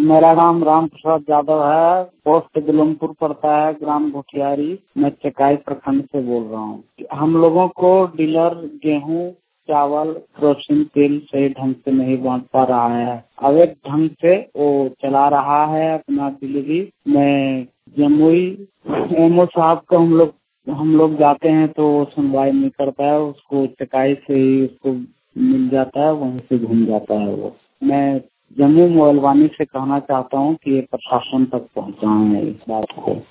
मेरा नाम राम प्रसाद यादव है। पोस्ट बिलमपुर पड़ता है, ग्राम घोटियारी। मैं चकाई प्रखंड से बोल रहा हूँ। हम लोगों को डीलर गेहूं, चावल, केरोसिन तेल सही ढंग से नहीं बांट पा रहा है। अवैध ढंग से वो चला रहा है अपना डिलीवरी। मैं जमुई एमओ साहब को हम लोग जाते हैं तो वो सुनवाई नहीं करता है। उसको चकाई से ही उसको मिल जाता है, वहीं से घूम जाता है वो। मैं जम्मू मोबाइल वानी से कहना चाहता हूँ कि ये प्रशासन तक पहुँचाएं इस बात को।